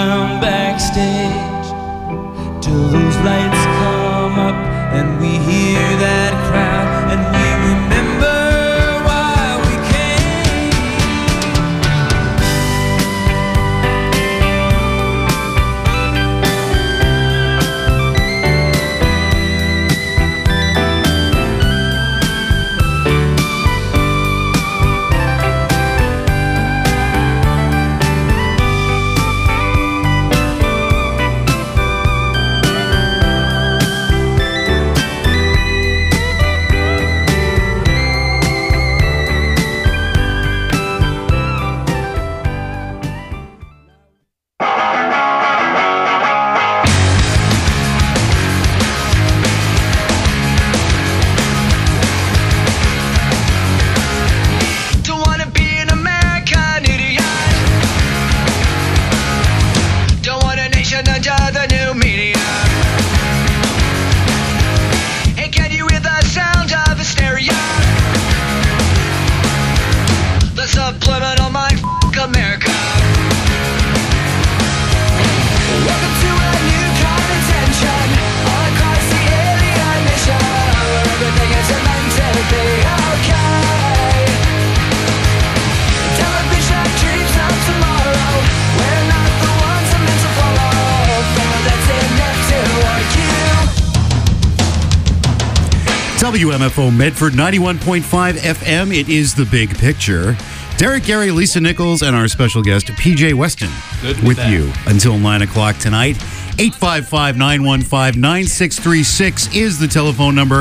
around backstage till those lights come up and we hear that crowd and we remember why we WMFO Medford 91.5 FM. It is The Big Picture. Derek, Gary, Lisa Nichols, and our special guest, PJ Weston, with you until 9 o'clock tonight. 855-915-9636 is the telephone number.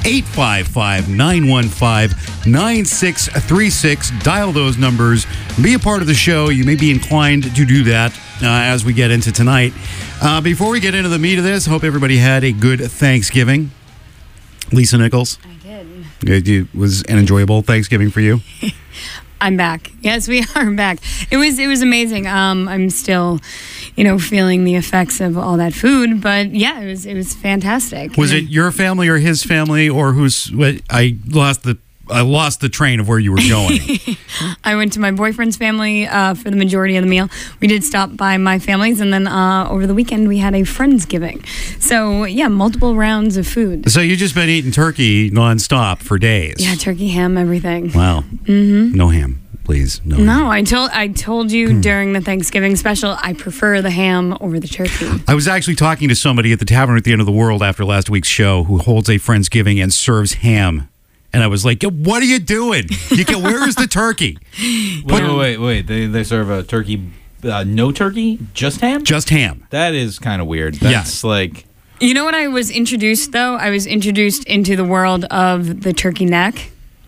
855-915-9636. Dial those numbers. Be a part of the show. You may be inclined to do that as we get into tonight. Before we get into the meat of this, hope everybody had a good Thanksgiving. Lisa Nichols? I did. It was an enjoyable Thanksgiving for you? I'm back. Yes, we are back. It was amazing. I'm still, feeling the effects of all that food, but yeah, it was fantastic. Was it your family or his family or who's? I lost the train of where you were going. I went to my boyfriend's family for the majority of the meal. We did stop by my family's, and then over the weekend we had a Friendsgiving. So yeah, multiple rounds of food. So you just been eating turkey nonstop for days? Yeah, turkey, ham, everything. Wow. Mm-hmm. No ham, please. No. No, I told you during the Thanksgiving special, I prefer the ham over the turkey. I was actually talking to somebody at the Tavern at the End of the World after last week's show who holds a Friendsgiving and serves ham. And I was like, what are you doing? Where is the turkey? Wait. They serve a turkey, no turkey? Just ham? Just ham. That is kind of weird. That's like... You know what I was introduced, though? I was introduced into the world of the turkey neck.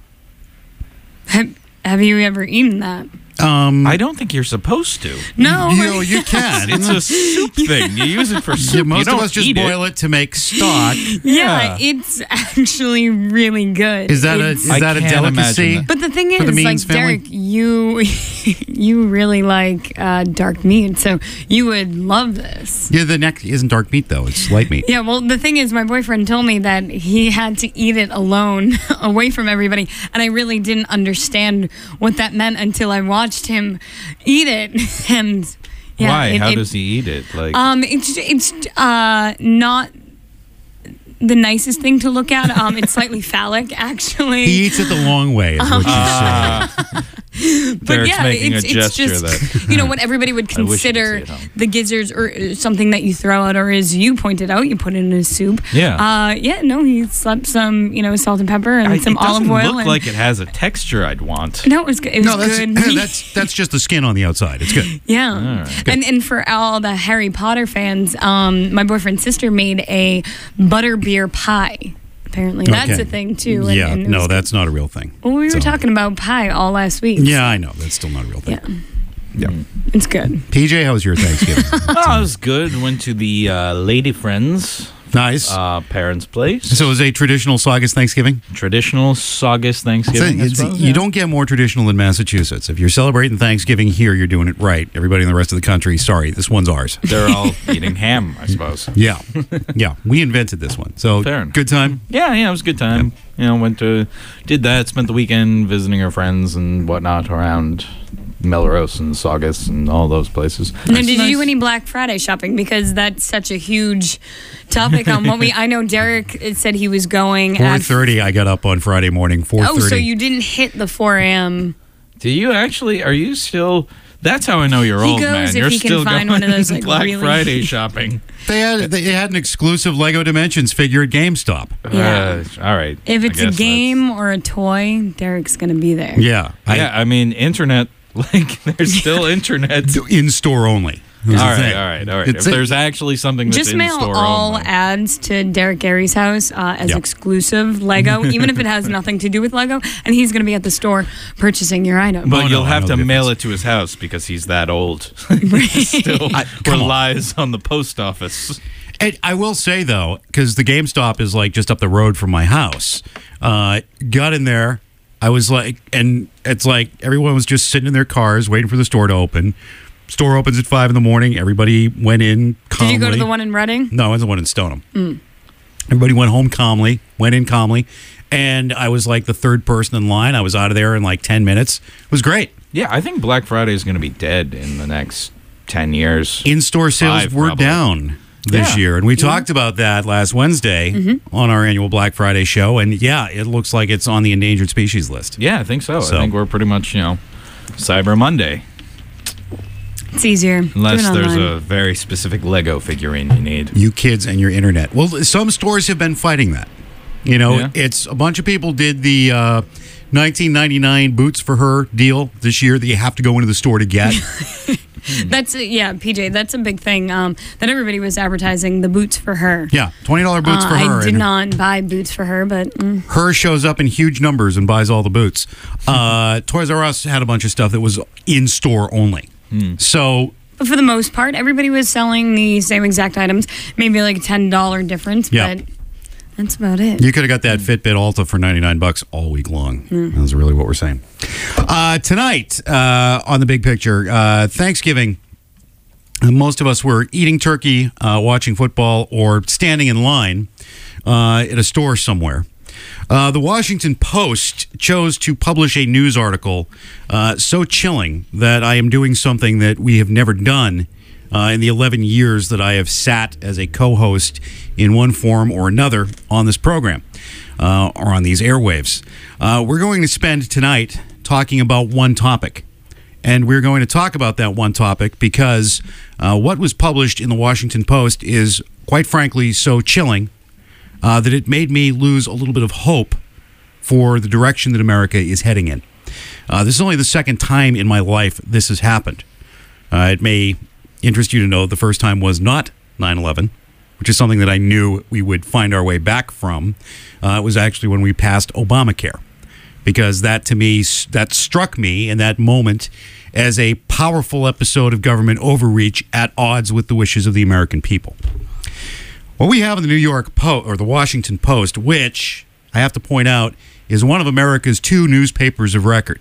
Have you ever eaten that? I don't think you're supposed to. No. You can. It's a soup thing. You use it for soup. Most of us just boil it to make stock. Yeah, it's actually really good. Is that a delicacy? But the thing is, like, Derek, you really like dark meat, so you would love this. Yeah, the neck isn't dark meat, though. It's light meat. Yeah, well, the thing is, my boyfriend told me that he had to eat it alone, away from everybody, and I really didn't understand what that meant until I watched him eat it. And yeah, why? How does he eat it? Like, it's not the nicest thing to look at. It's slightly phallic, actually. He eats it the long way, is what you say. But yeah, it's just what everybody would consider the gizzards or something that you throw out, or as you pointed out, you put it in a soup. Yeah. He slapped some salt and pepper and some olive oil. It doesn't look like it has a texture I'd want. No, it was good. It was good. That's just the skin on the outside. It's good. Yeah. Right. And for all the Harry Potter fans, my boyfriend's sister made a butterbeer pie. Apparently, that's a thing too. That's not a real thing. Well, we were talking about pie all last week. Yeah, I know. That's still not a real thing. Yeah. It's good. PJ, how was your Thanksgiving? It was good. Went to the Lady Friends. Nice. Parents' place. So it was a traditional Saugus Thanksgiving? Traditional Saugus Thanksgiving, You don't get more traditional than Massachusetts. If you're celebrating Thanksgiving here, you're doing it right. Everybody in the rest of the country, sorry, this one's ours. They're all eating ham, I suppose. Yeah. We invented this one. So, good time? Yeah, it was a good time. Yep. Did that, spent the weekend visiting our friends and whatnot around Melrose and Saugus and all those places. And then did you do any Black Friday shopping? Because that's such a huge topic on what I know Derek said he was going at 4:30. I got up on Friday morning. 4:30. Oh, so you didn't hit the 4 a.m. Do you actually? Are you still? That's how I know you're He old, goes man. if You're he can still find going one of those, like, Black really- Friday shopping. They had an exclusive Lego Dimensions figure at GameStop. Yeah. All right. If I it's a guess game or a toy, Derek's going to be there. Yeah, I mean, internet. Like, there's still internet. in store only. All is the right, thing. all right, all right. It's If there's actually something that's Just in mail store all only. ads to Derek Gary's house as Yep. exclusive Lego, even if it has nothing to do with Lego, and he's going to be at the store purchasing your item. But Oh, you'll no, I have know to the mail difference. it to his house because he's that old. He still come on. relies on the post office. And I will say though, because the GameStop is like just up the road from my house. Got in there, I was like, and it's like everyone was just sitting in their cars waiting for the store to open. Store opens at 5 a.m. Everybody went in calmly. Did you go to the one in Reading? No, it was the one in Stoneham. Everybody went home calmly, went in calmly, and I was like the third person in line. I was out of there in like 10 minutes. It was great. Yeah, I think Black Friday is going to be dead in the next 10 years. In-store sales 5 were probably. down this Yeah. year, and we talked about that last Wednesday on our annual Black Friday show. And yeah, it looks like it's on the endangered species list. Yeah, I think so. So- I think we're pretty much, Cyber Monday. It's easier. Unless Do it there's online. a very specific Lego figurine you need. You kids and your internet. Well, some stores have been fighting that. You know, Yeah. it's a bunch of people did the 1999 Boots for Her deal this year that you have to go into the store to get. That's PJ. That's a big thing that everybody was advertising the boots for her. Yeah, $20 boots for her. I did and not buy boots for her, but Her shows up in huge numbers and buys all the boots. Toys R Us had a bunch of stuff that was in store only. So But for the most part, everybody was selling the same exact items, maybe like a $10 difference, Yeah. but that's about it. you could have got that Fitbit Alta for $99 all week long. That's really what we're saying. Tonight on the big picture, Thanksgiving. Most of us were eating turkey, watching football, or standing in line at a store somewhere. The Washington Post chose to publish a news article so chilling that I am doing something that we have never done in the 11 years that I have sat as a co-host in one form or another on this program or on these airwaves. We're going to spend tonight talking about one topic. And we're going to talk about that one topic because what was published in the Washington Post is, quite frankly, so chilling that it made me lose a little bit of hope for the direction that America is heading in. This is only the second time in my life this has happened. It may interest you to know the first time was not 9/11, which is something that I knew we would find our way back from. It was actually when we passed Obamacare, because that, to me, that struck me in that moment as a powerful episode of government overreach at odds with the wishes of the American people. What we have in the New York Post, or the Washington Post, which I have to point out is one of America's two newspapers of record.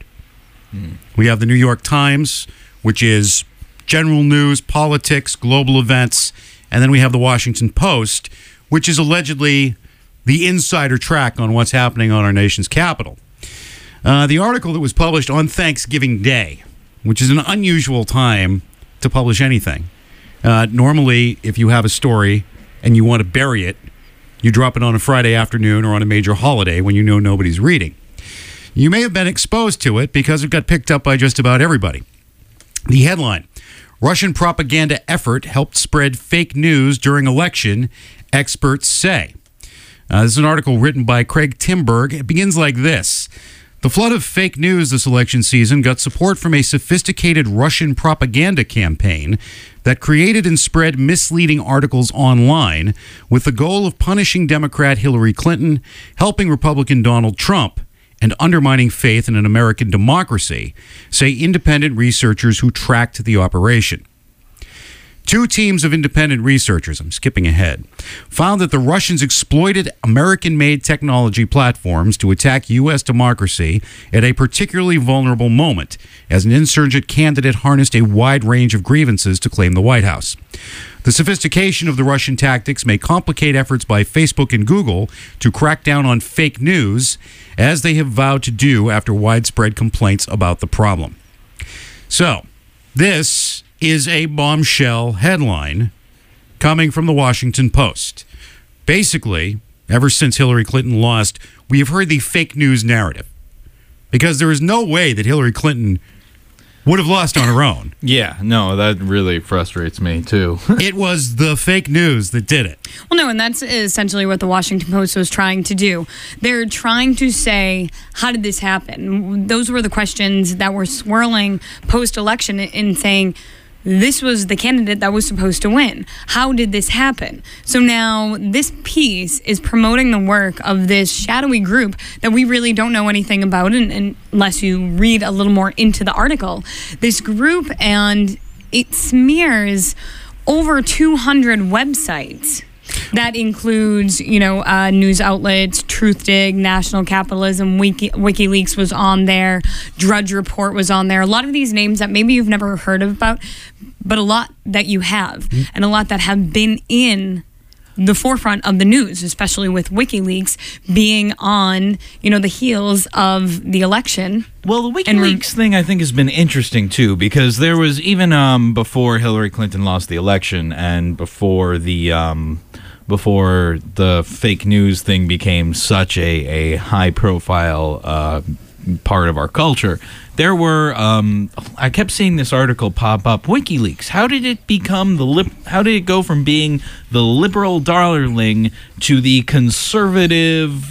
We have the New York Times, which is general news, politics, global events, and then we have the Washington Post, which is allegedly the insider track on what's happening on our nation's capital. The article that was published on Thanksgiving Day, which is an unusual time to publish anything. Normally, if you have a story and you want to bury it, you drop it on a Friday afternoon or on a major holiday when you know nobody's reading. You may have been exposed to it because it got picked up by just about everybody. The headline: Russian propaganda effort helped spread fake news during election, experts say. This is an article written by Craig Timberg. It begins like this. The flood of fake news this election season got support from a sophisticated Russian propaganda campaign that created and spread misleading articles online with the goal of punishing Democrat Hillary Clinton, helping Republican Donald Trump, and undermining faith in an American democracy, say independent researchers who tracked the operation. Two teams of independent researchers, I'm skipping ahead, found that the Russians exploited American-made technology platforms to attack U.S. democracy at a particularly vulnerable moment, as an insurgent candidate harnessed a wide range of grievances to claim the White House. The sophistication of the Russian tactics may complicate efforts by Facebook and Google to crack down on fake news, as they have vowed to do after widespread complaints about the problem. So, this is a bombshell headline coming from the Washington Post. Basically, ever since Hillary Clinton lost, we have heard the fake news narrative. Because there is no way that Hillary Clinton would have lost on her own. Yeah, no, that really frustrates me, too. It was the fake news that did it. Well, no, and that's essentially what the Washington Post was trying to do. They're trying to say, how did this happen? Those were the questions that were swirling post-election in saying, this was the candidate that was supposed to win. How did this happen? So now this piece is promoting the work of this shadowy group that we really don't know anything about unless you read a little more into the article. This group, and it smears over 200 websites. That includes, news outlets, Truthdig, National Capitalism, WikiLeaks was on there, Drudge Report was on there. A lot of these names that maybe you've never heard about, but a lot that you have, and a lot that have been in the forefront of the news, especially with WikiLeaks being on, the heels of the election. Well, the WikiLeaks thing, I think, has been interesting, too, because there was even before Hillary Clinton lost the election and before the fake news thing became such a high-profile part of our culture, there were I kept seeing this article pop up. WikiLeaks. How did it become how did it go from being the liberal darling to the conservative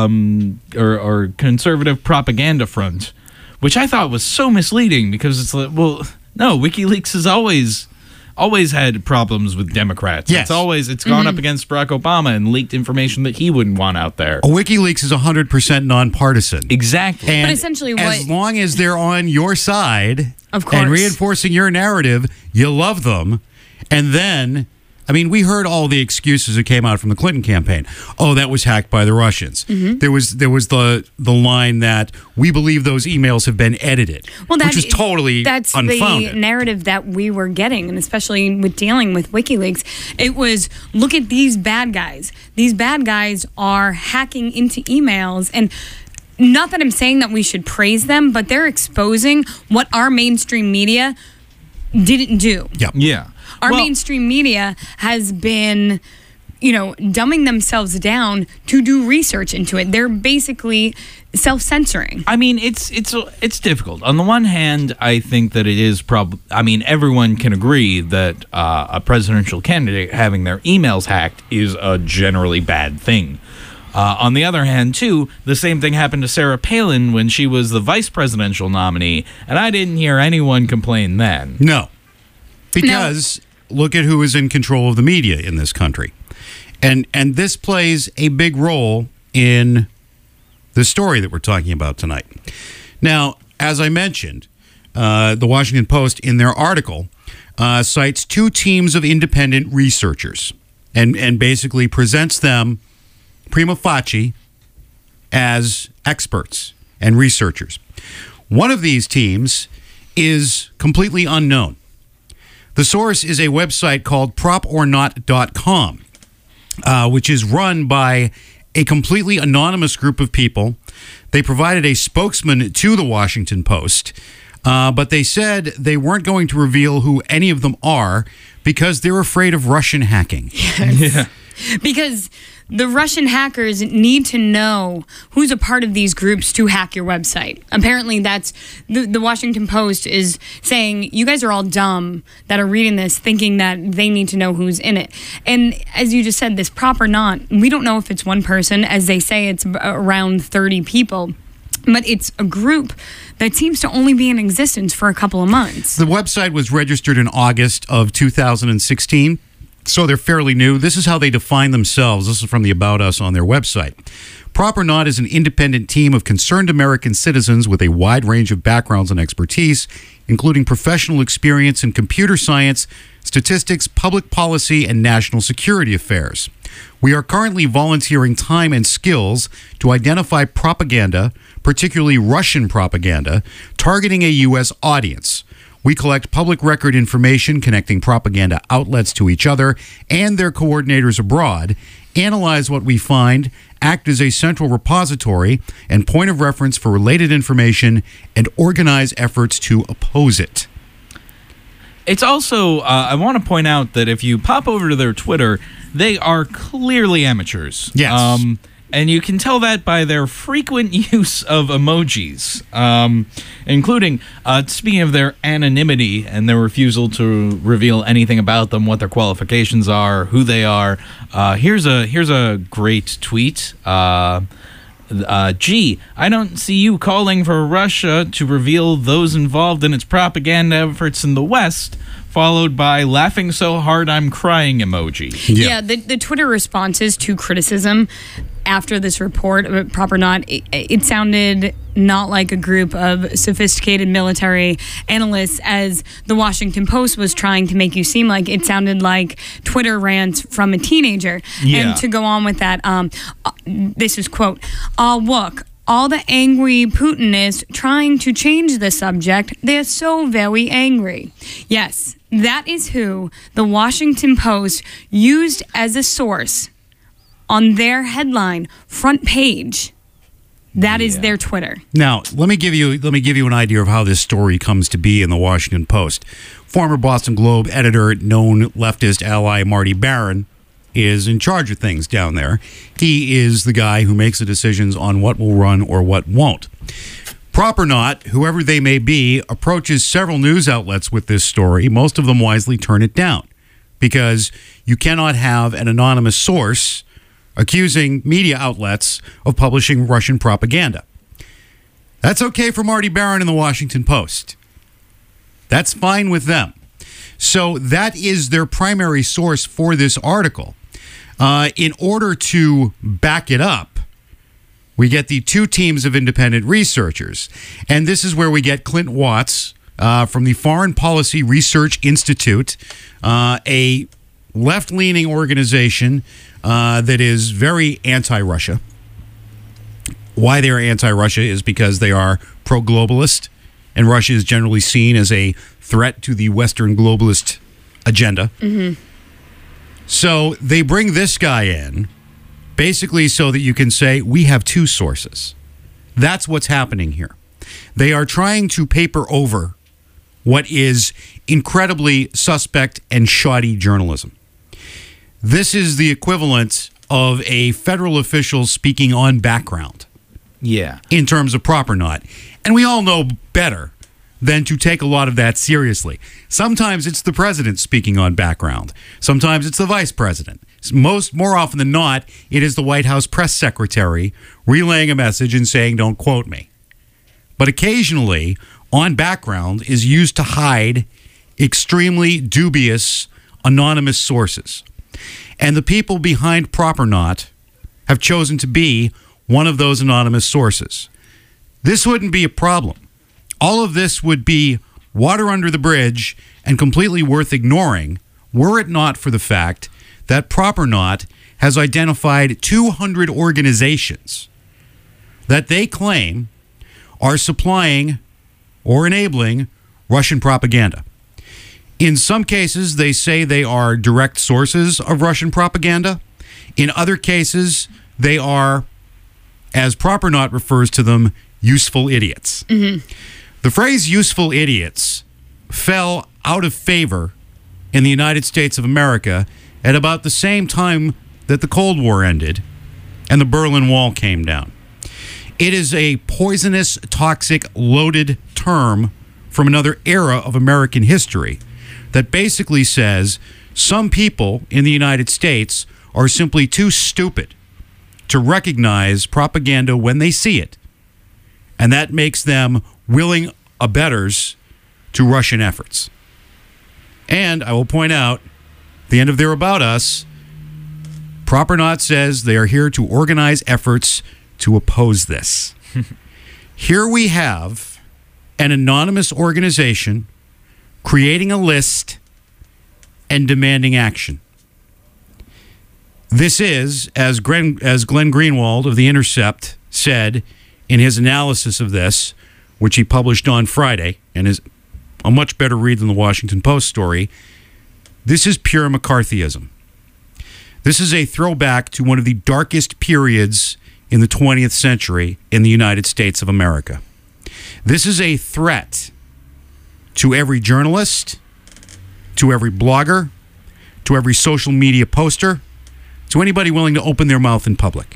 or conservative propaganda front? Which I thought was so misleading because it's like, well, no, WikiLeaks has always had problems with Democrats. Yes. It's gone up against Barack Obama and leaked information that he wouldn't want out there. WikiLeaks is 100% nonpartisan. Exactly. And But essentially as long as they're on your side Of course. and reinforcing your narrative, you love them. And then, we heard all the excuses that came out from the Clinton campaign. Oh, that was hacked by the Russians. There was the line that we believe those emails have been edited, which was totally unfounded. The narrative that we were getting, and especially with dealing with WikiLeaks, it was, look at these bad guys. These bad guys are hacking into emails, and not that I'm saying that we should praise them, but they're exposing what our mainstream media didn't do. Yep. Yeah. Our mainstream media has been, dumbing themselves down to do research into it. They're basically self-censoring. It's difficult. On the one hand, I think that it is everyone can agree that a presidential candidate having their emails hacked is a generally bad thing. On the other hand, too, the same thing happened to Sarah Palin when she was the vice presidential nominee, and I didn't hear anyone complain then. No. Because look at who is in control of the media in this country. And this plays a big role in the story that we're talking about tonight. Now, as I mentioned, the Washington Post in their article cites two teams of independent researchers and basically presents them prima facie as experts and researchers. One of these teams is completely unknown. The source is a website called propornot.com, which is run by a completely anonymous group of people. They provided a spokesman to the Washington Post, but they said they weren't going to reveal who any of them are because they're afraid of Russian hacking. Yes. Yeah. Because the Russian hackers need to know who's a part of these groups to hack your website. Apparently, that's the Washington Post is saying, you guys are all dumb that are reading this, thinking that they need to know who's in it. And as you just said, this Propornot, we don't know if it's one person. As they say, it's around 30 people. But it's a group that seems to only be in existence for a couple of months. The website was registered in August of 2016. So they're fairly new. This is how they define themselves. This is from the About Us on their website. Propornot is an independent team of concerned American citizens with a wide range of backgrounds and expertise, including professional experience in computer science, statistics, public policy, and national security affairs. We are currently volunteering time and skills to identify propaganda, particularly Russian propaganda, targeting a U.S. audience. We collect public record information connecting propaganda outlets to each other and their coordinators abroad, analyze what we find, act as a central repository and point of reference for related information, and organize efforts to oppose it. It's also, I want to point out that if you pop over to their Twitter, they are clearly amateurs. Yes. And you can tell that by their frequent use of emojis, including, speaking of their anonymity and their refusal to reveal anything about them, what their qualifications are, who they are. Here's a great tweet. Gee, I don't see you calling for Russia to reveal those involved in its propaganda efforts in the West, followed by laughing so hard I'm crying emoji. Yeah, the Twitter responses to criticism after this report about Proper Not, it sounded not like a group of sophisticated military analysts as the Washington Post was trying to make you seem like. It sounded like Twitter rants from a teenager. Yeah. And to go on with that, this is quote, look, all the angry Putinists trying to change the subject, they're so very angry. Yes, that is who the Washington Post used as a source on their headline front page. That is their Twitter. Now, let me give you an idea of how this story comes to be in the Washington Post. Former Boston Globe editor, known leftist ally Marty Baron, is in charge of things down there. He is the guy who makes the decisions on what will run or what won't. Proper Not, whoever they may be, approaches several news outlets with this story. Most of them wisely turn it down because you cannot have an anonymous source accusing media outlets of publishing Russian propaganda. That's okay for Marty Baron in the Washington Post. That's fine with them. So that is their primary source for this article. In order to back it up, we get the two teams of independent researchers. And this is where we get Clint Watts from the Foreign Policy Research Institute, a left-leaning organization that is very anti-Russia. Why they're anti-Russia is because they are pro-globalist, and Russia is generally seen as a threat to the Western globalist agenda. Mm-hmm. So they bring this guy in basically so that you can say, we have two sources. That's what's happening here. They are trying to paper over what is incredibly suspect and shoddy journalism. This is the equivalent of a federal official speaking on background. Yeah. In terms of Proper Not. And we all know better than to take a lot of that seriously. Sometimes it's the president speaking on background. Sometimes it's the vice president. More often than not, it is the White House press secretary relaying a message and saying, don't quote me. But occasionally, on background is used to hide extremely dubious anonymous sources. And the people behind Proper Not have chosen to be one of those anonymous sources. This wouldn't be a problem. All of this would be water under the bridge and completely worth ignoring were it not for the fact that Proper Not has identified 200 organizations that they claim are supplying or enabling Russian propaganda. In some cases, they say they are direct sources of Russian propaganda. In other cases, they are, as Proper Not refers to them, useful idiots. Mm-hmm. The phrase useful idiots fell out of favor in the United States of America at about the same time that the Cold War ended and the Berlin Wall came down. It is a poisonous, toxic, loaded term from another era of American history that basically says some people in the United States are simply too stupid to recognize propaganda when they see it. And that makes them willing abettors to Russian efforts. And I will point out, at the end of their About Us, Proper Not says they are here to organize efforts to oppose this. Here we have an anonymous organization creating a list and demanding action. This is, as Glenn Greenwald of The Intercept said in his analysis of this, which he published on Friday and is a much better read than the Washington Post story. This is pure McCarthyism. This is a throwback to one of the darkest periods in the 20th century in the United States of America. This is a threat to every journalist, to every blogger, to every social media poster, to anybody willing to open their mouth in public.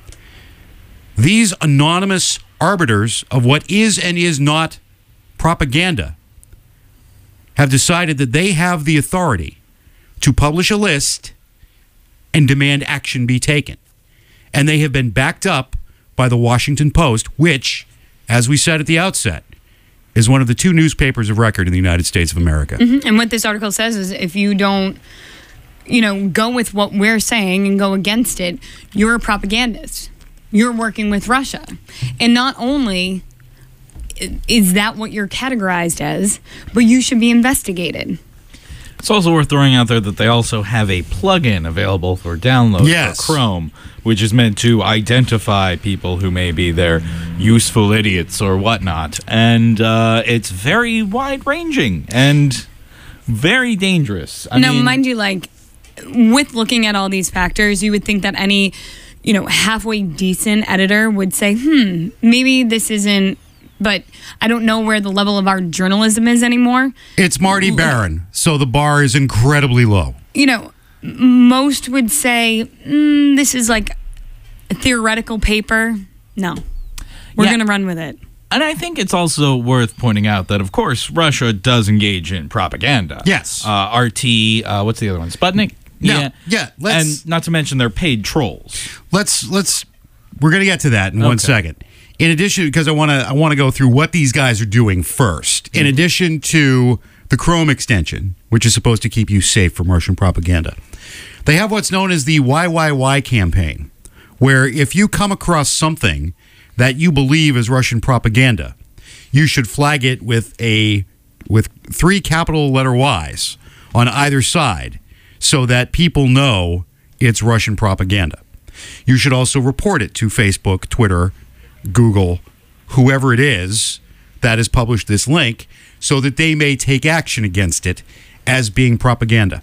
These anonymous arbiters of what is and is not propaganda have decided that they have the authority to publish a list and demand action be taken. And they have been backed up by the Washington Post, which, as we said at the outset, is one of the two newspapers of record in the United States of America. Mm-hmm. And what this article says is if you don't, go with what we're saying and go against it, you're a propagandist. You're working with Russia. And not only is that what you're categorized as, but you should be investigated. It's also worth throwing out there that they also have a plugin available for download for Chrome, which is meant to identify people who may be their useful idiots or whatnot. And it's very wide-ranging and very dangerous. Now, mind you, with looking at all these factors, you would think that any, halfway decent editor would say, maybe this isn't, but I don't know where the level of our journalism is anymore. It's Marty Baron, so the bar is incredibly low. Most would say, this is like a theoretical paper. No, we're going to run with it. And I think it's also worth pointing out that, of course, Russia does engage in propaganda. Yes. RT, what's the other one? Sputnik? Yeah. And not to mention their paid trolls. We're going to get to that in 1 second. In addition, because I want to go through what these guys are doing first. In addition to the Chrome extension, which is supposed to keep you safe from Russian propaganda, they have what's known as the YYY campaign, where if you come across something that you believe is Russian propaganda, you should flag it with 3 capital letter Ys on either side so that people know it's Russian propaganda. You should also report it to Facebook, Twitter, Google, whoever it is that has published this link, so that they may take action against it as being propaganda.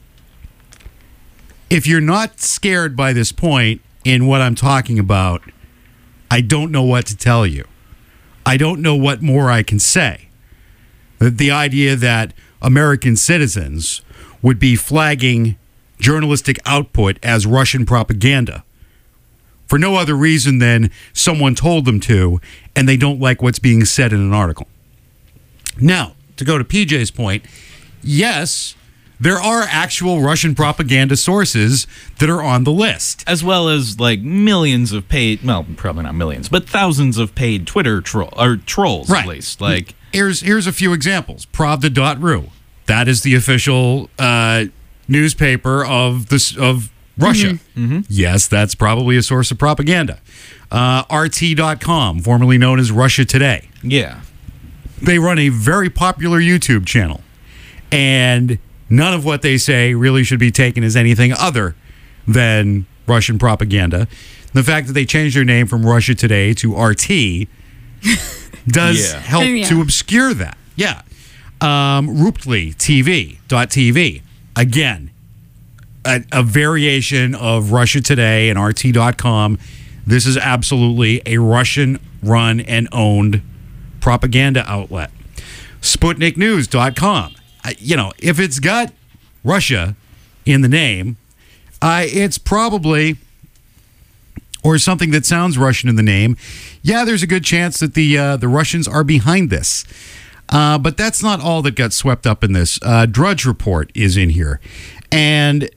If you're not scared by this point in what I'm talking about, I don't know what to tell you. I don't know what more I can say. The idea that American citizens would be flagging journalistic output as Russian propaganda for no other reason than someone told them to, and they don't like what's being said in an article. Now, to go to PJ's point, yes, there are actual Russian propaganda sources that are on the list. As well as, millions of paid, well, probably not millions, but thousands of paid Twitter trolls, right. At least. Here's a few examples. Pravda.ru. That is the official newspaper of Russia. Mm-hmm. Yes, that's probably a source of propaganda. RT.com, formerly known as Russia Today. Yeah. They run a very popular YouTube channel, and none of what they say really should be taken as anything other than Russian propaganda. The fact that they changed their name from Russia Today to RT does help to obscure that. Yeah. RuptlyTV.tv. Again, a variation of Russia Today and RT.com. This is absolutely a Russian-run and owned propaganda outlet. SputnikNews.com. If it's got Russia in the name, it's probably, or something that sounds Russian in the name. Yeah, there's a good chance that the Russians are behind this. But that's not all that got swept up in this. Drudge Report is in here. And,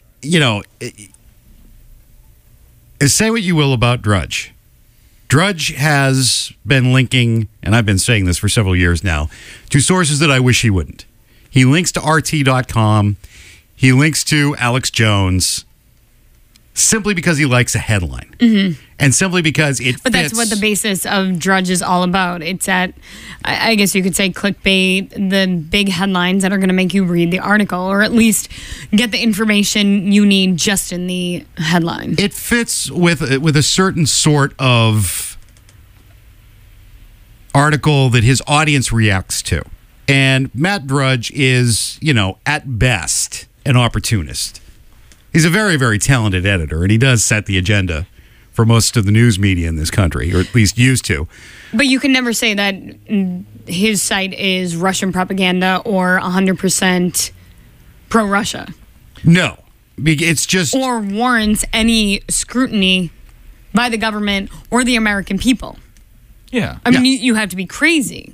say what you will about Drudge. Drudge has been linking, and I've been saying this for several years now, to sources that I wish he wouldn't. He links to RT.com. He links to Alex Jones simply because he likes a headline. Mm-hmm. And simply because it But fits. that's what the basis of Drudge is all about. It's I guess you could say clickbait, the big headlines that are going to make you read the article, or at least get the information you need just in the headline. It fits with a certain sort of article that his audience reacts to. And Matt Drudge is, at best, an opportunist. He's a very, very talented editor, and he does set the agenda for most of the news media in this country, or at least used to. But you can never say that his site is Russian propaganda or 100% pro-Russia. No. It's just... Or warrants any scrutiny by the government or the American people. Yeah. I mean, you have to be crazy.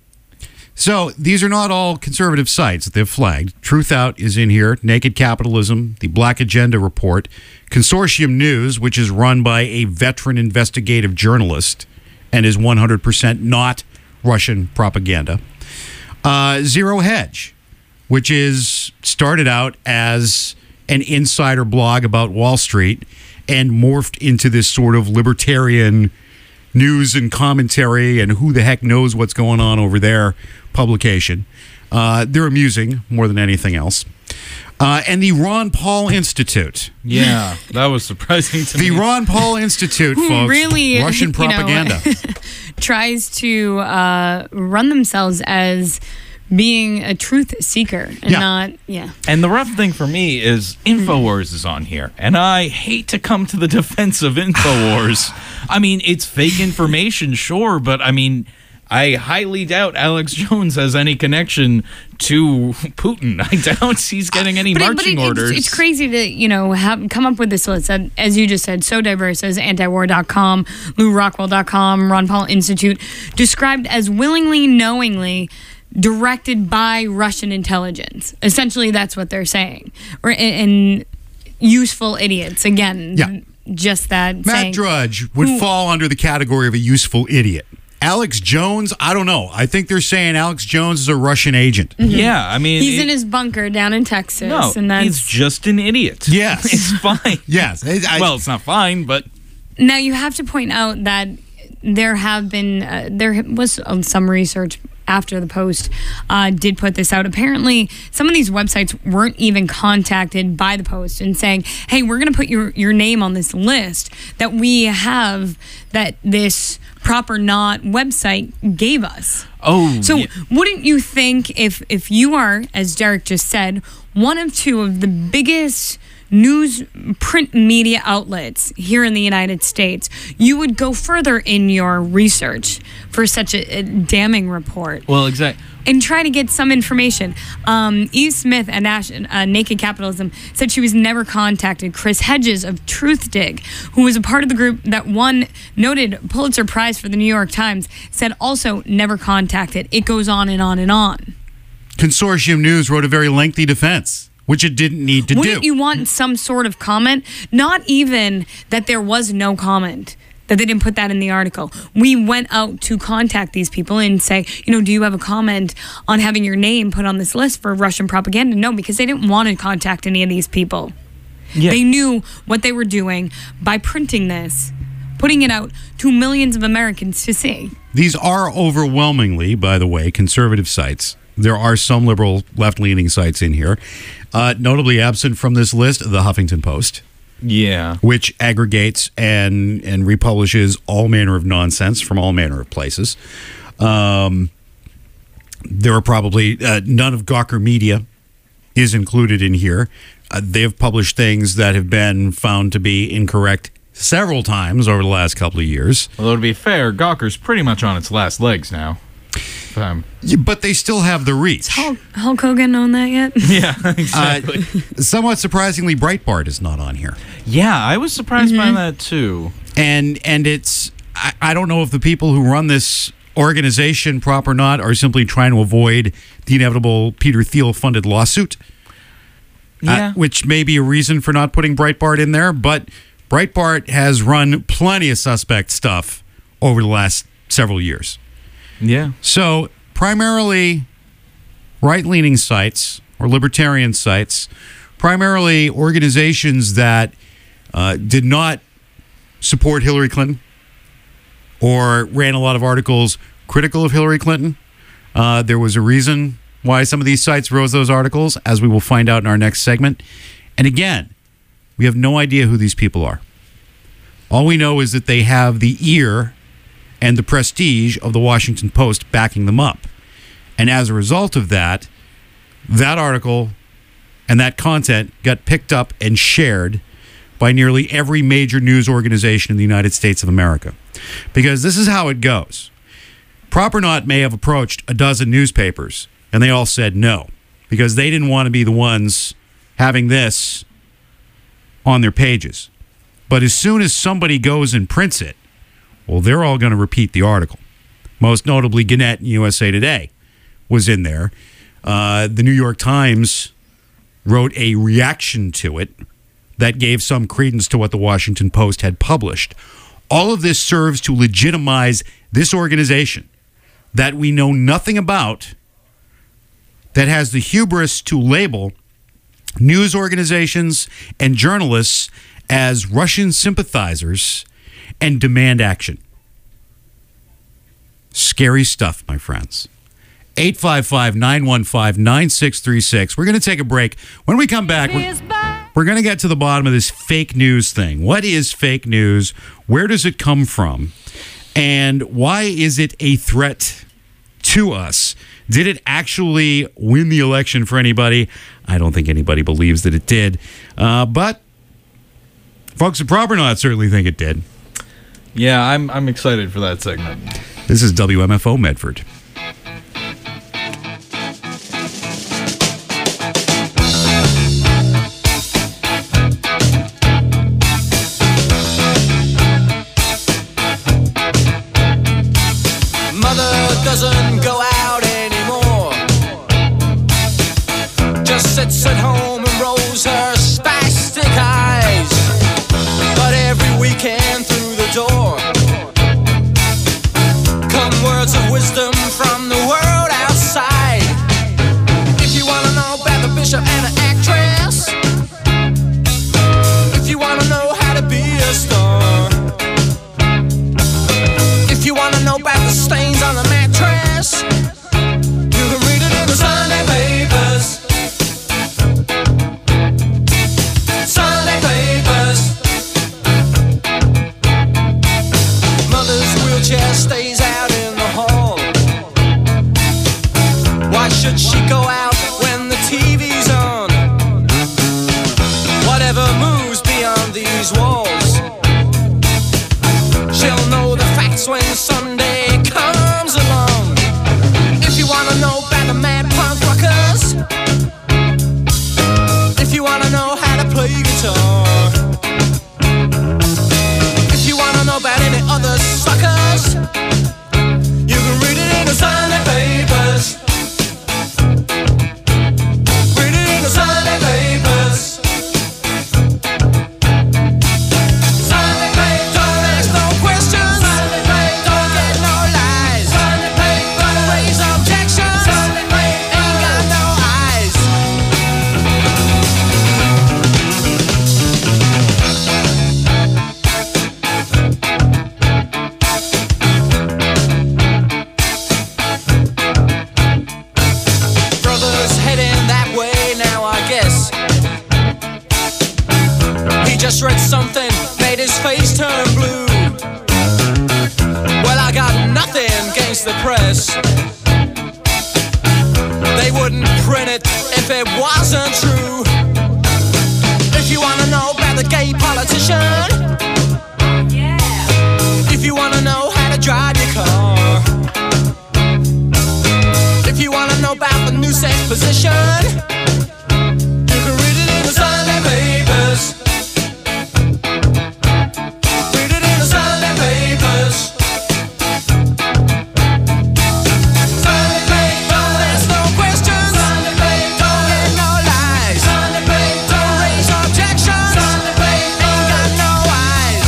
So these are not all conservative sites that they've flagged. Truth Out is in here, Naked Capitalism, the Black Agenda Report, Consortium News, which is run by a veteran investigative journalist and is 100% not Russian propaganda. Zero Hedge, which is started out as an insider blog about Wall Street and morphed into this sort of libertarian news and commentary and who the heck knows what's going on over there publication. They're amusing more than anything else. And the Ron Paul Institute. Yeah, that was surprising to me. The Ron Paul Institute, Who folks. really, Russian propaganda. Tries to run themselves as being a truth seeker and not. And the rough thing for me is InfoWars is on here, and I hate to come to the defense of InfoWars. I mean, it's fake information, sure, but I mean, I highly doubt Alex Jones has any connection to Putin. I doubt he's getting any marching orders. It's crazy to, come up with this list that, as you just said, so diverse as antiwar.com, LouRockwell.com, Ron Paul Institute, described as willingly, knowingly directed by Russian intelligence. Essentially, that's what they're saying. And useful idiots. Again, just that. Matt Drudge would fall under the category of a useful idiot. Alex Jones, I don't know. I think they're saying Alex Jones is a Russian agent. Mm-hmm. Yeah, I mean... He's in his bunker down in Texas. No, and that's, he's just an idiot. Yes. It's fine. Yes. Well, it's not fine, but... Now, you have to point out that there was some research after the Post did put this out. Apparently, some of these websites weren't even contacted by the Post and saying, hey, we're going to put your name on this list that we have that this Proper Not website gave us. Oh, so wouldn't you think if you are, as Derek just said, one of two of the biggest news print media outlets here in the United States, you would go further in your research for such a damning report. Well, exactly. And try to get some information. Eve Smith at Naked Capitalism said she was never contacted. Chris Hedges of Truthdig, who was a part of the group that won noted Pulitzer Prize for the New York Times, said also never contacted. It goes on and on and on. Consortium News wrote a very lengthy defense, which it didn't need to do. Wouldn't you want some sort of comment? Not even that there was no comment, that they didn't put that in the article. We went out to contact these people and say, do you have a comment on having your name put on this list for Russian propaganda? No, because they didn't want to contact any of these people. Yeah. They knew what they were doing by printing this, putting it out to millions of Americans to see. These are overwhelmingly, by the way, conservative sites. There are some liberal left-leaning sites in here. Notably absent from this list, the Huffington Post. Yeah. Which aggregates and republishes all manner of nonsense from all manner of places. There are probably none of Gawker Media is included in here. They have published things that have been found to be incorrect several times over the last couple of years. Although to be fair, Gawker's pretty much on its last legs now. But they still have the reach. Has Hulk Hogan own that yet? Yeah, exactly. Somewhat surprisingly, Breitbart is not on here. Yeah, I was surprised by that too. And it's, I don't know if the people who run this organization, Proper Not, are simply trying to avoid the inevitable Peter Thiel-funded lawsuit, which may be a reason for not putting Breitbart in there. But Breitbart has run plenty of suspect stuff over the last several years. Yeah. So primarily right-leaning sites or libertarian sites, primarily organizations that did not support Hillary Clinton or ran a lot of articles critical of Hillary Clinton. There was a reason why some of these sites wrote those articles, as we will find out in our next segment. And again, we have no idea who these people are. All we know is that they have the ear and the prestige of the Washington Post backing them up. And as a result of that, that article and that content got picked up and shared by nearly every major news organization in the United States of America. Because this is how it goes. Proper Not may have approached a dozen newspapers, and they all said no, because they didn't want to be the ones having this on their pages. But as soon as somebody goes and prints it, well, they're all going to repeat the article. Most notably, Gannett and USA Today was in there. The New York Times wrote a reaction to it that gave some credence to what the Washington Post had published. All of this serves to legitimize this organization that we know nothing about, that has the hubris to label news organizations and journalists as Russian sympathizers and demand action. Scary stuff, my friends. 855-915-9636. We're going to take a break. When we come back, we're going to get to the bottom of this fake news thing. What is fake news? Where does it come from? And why is it a threat to us? Did it actually win the election for anybody? I don't think anybody believes that it did. But folks at Proper Not certainly think it did. Yeah, I'm excited for that segment. This is WMFO Medford. Doesn't go out anymore, just sits at home and rolls her spastic eyes. But every weekend through the door come words of wisdom from the world outside. If you want to know about the bishop and an actress, if you want to know how to be a star, if you want to know about the stains on the mattress, you can read it in the Sunday papers. Sunday papers. Mother's wheelchair stays out in the hall. Why should she go out when the TV's on? Whatever moves beyond these walls, she'll know the facts when Sunday comes along. If you wanna know about the mad punk rockers, if you wanna know how to play guitar, if you wanna know about any other suckers, you can read it in the Sunday papers. Read it in the Sunday papers. Sunday papers. Don't ask no questions. Sunday papers. Don't get no lies. Sunday papers. Don't raise objections. Sunday papers. Ain't got no eyes. Brother's heading that way now, I guess. He just read something, made his face turn blue. Well, I got nothing against the press. They wouldn't print it if it wasn't true. If you wanna know about the gay politician, if you wanna know how to drive your car, if you wanna know about the new sex position, you can read it in the Sunday papers. Read it in the Sunday papers. Sunday papers. Don't ask no questions. Sunday papers. Don't get no lies. Sunday papers. Don't raise objections. Sunday papers. Ain't got no eyes.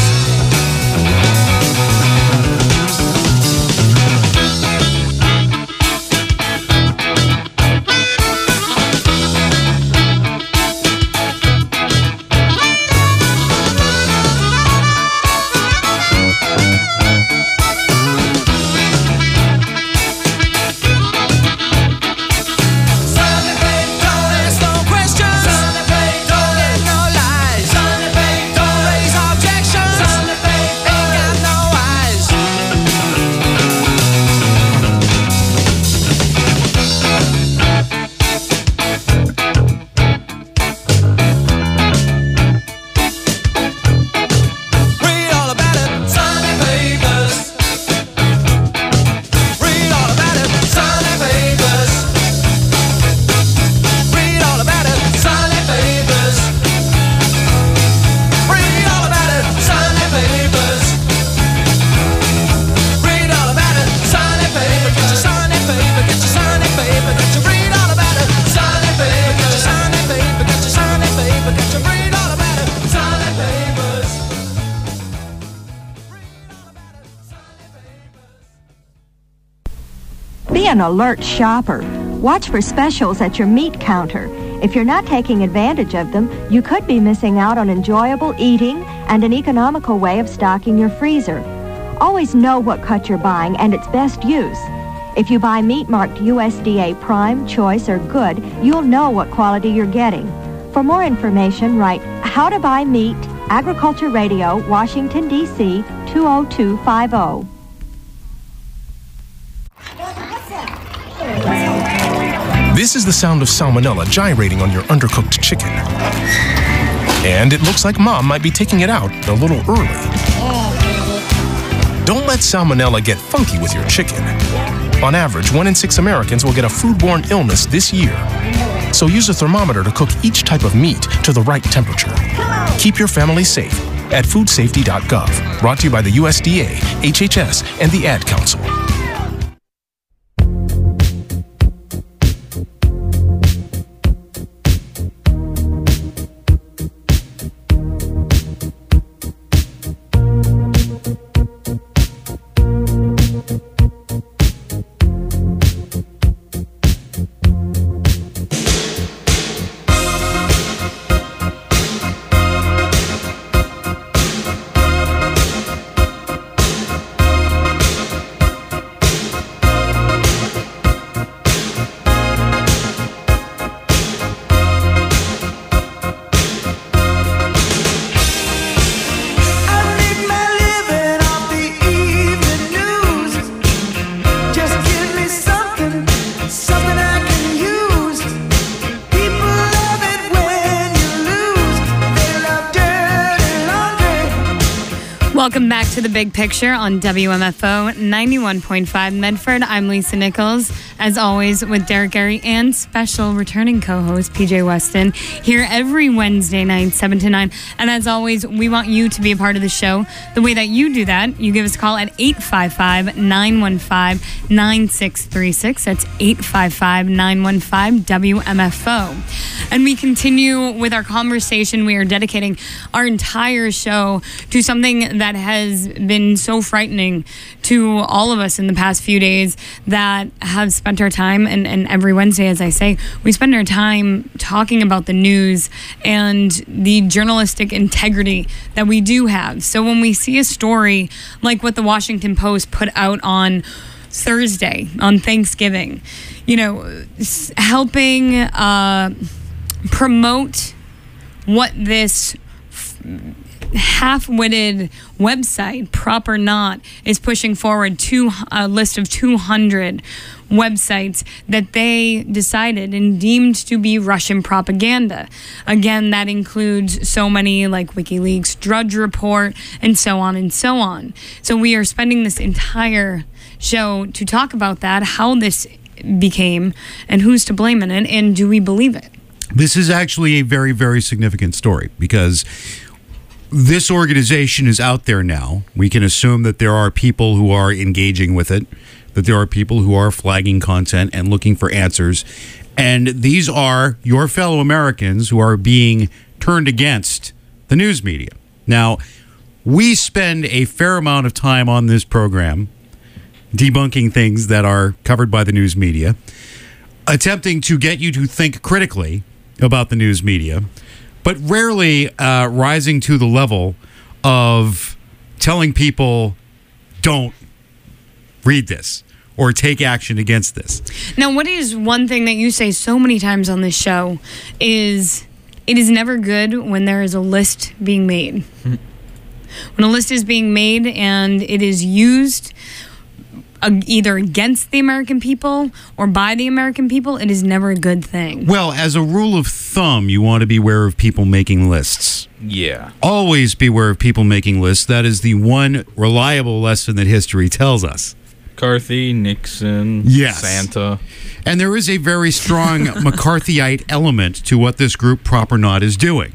an alert shopper. Watch for specials at your meat counter. If you're not taking advantage of them, you could be missing out on enjoyable eating and an economical way of stocking your freezer. Always know what cut you're buying and its best use. If you buy meat marked USDA Prime, Choice, or Good, you'll know what quality you're getting. For more information, write How to Buy Meat, Agriculture Radio, Washington, D.C., 20250. This is the sound of salmonella gyrating on your undercooked chicken. And it looks like Mom might be taking it out a little early. Don't let salmonella get funky with your chicken. On average, 1 in 6 Americans will get a foodborne illness this year. So use a thermometer to cook each type of meat to the right temperature. Keep your family safe at foodsafety.gov. Brought to you by the USDA, HHS, and the Ad Council. Welcome back to The Big Picture on WMFO 91.5 Medford. I'm Lisa Nichols, as always, with Derek Gary and special returning co-host PJ Weston, here every Wednesday night, 7 to 9. And as always, we want you to be a part of the show. The way that you do that, you give us a call at 855-915-9636. That's 855-915-WMFO. And we continue with our conversation. We are dedicating our entire show to something that has been so frightening to all of us in the past few days, that have spent our time, and every Wednesday, as I say, we spend our time talking about the news and the journalistic integrity that we do have. So when we see a story like what the Washington Post put out on Thursday, on Thanksgiving, you know, helping promote what this half-witted website, Proper Not, is pushing forward, to a list of 200 websites that they decided and deemed to be Russian propaganda. Again, that includes so many like WikiLeaks, Drudge Report, and so on and so on. So we are spending this entire show to talk about that, how this became, and who's to blame in it, and do we believe it? This is actually a very, very significant story, because this organization is out there now. We can assume that there are people who are engaging with it, that there are people who are flagging content and looking for answers. And these are your fellow Americans who are being turned against the news media. Now, we spend a fair amount of time on this program debunking things that are covered by the news media, attempting to get you to think critically about the news media, but rarely rising to the level of telling people, don't read this or take action against this. Now, what is one thing that you say so many times on this show is it is never good when there is a list being made. When a list is being made and it is used either against the American people or by the American people, it is never a good thing. Well, as a rule of thumb, you want to beware of people making lists. Yeah. Always beware of people making lists. That is the one reliable lesson that history tells us. McCarthy, Nixon, Yes. Santa. And there is a very strong McCarthyite element to what this group Proper Not is doing.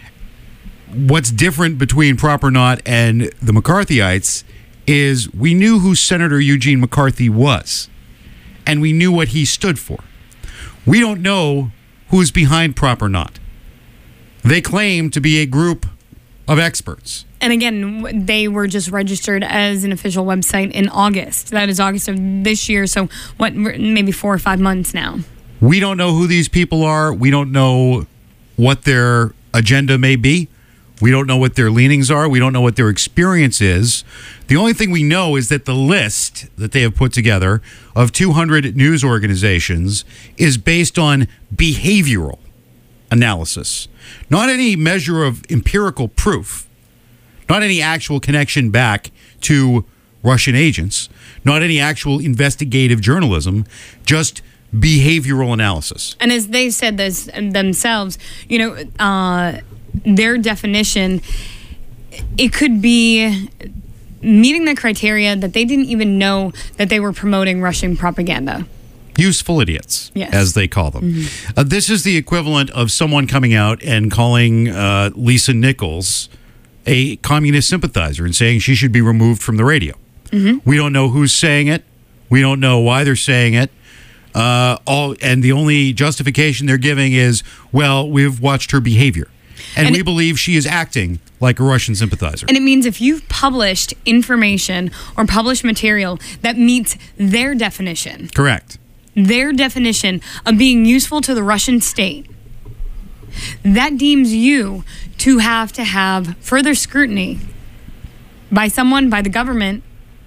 What's different between Proper Not and the McCarthyites is we knew who Senator Eugene McCarthy was, and we knew what he stood for. We don't know who's behind Proper Not. They claim to be a group of experts. And again, they were just registered as an official website in August. That is August of this year. So what, maybe 4 or 5 months now. We don't know who these people are. We don't know what their agenda may be. We don't know what their leanings are. We don't know what their experience is. The only thing we know is that the list that they have put together of 200 news organizations is based on behavioral analysis, not any measure of empirical proof, not any actual connection back to Russian agents, not any actual investigative journalism, just behavioral analysis. And as they said this themselves, their definition, it could be meeting the criteria that they didn't even know that they were promoting Russian propaganda. Useful idiots, Yes. as they call them. This is the equivalent of someone coming out and calling Lisa Nichols a communist sympathizer and saying she should be removed from the radio. We don't know who's saying it. We don't know why they're saying it. And the only justification they're giving is, well, we've watched her behavior. And we believe she is acting like a Russian sympathizer. And it means if you've published information or published material that meets their definition, Correct. their definition of being useful to the Russian state, that deems you to have further scrutiny by someone, by the government,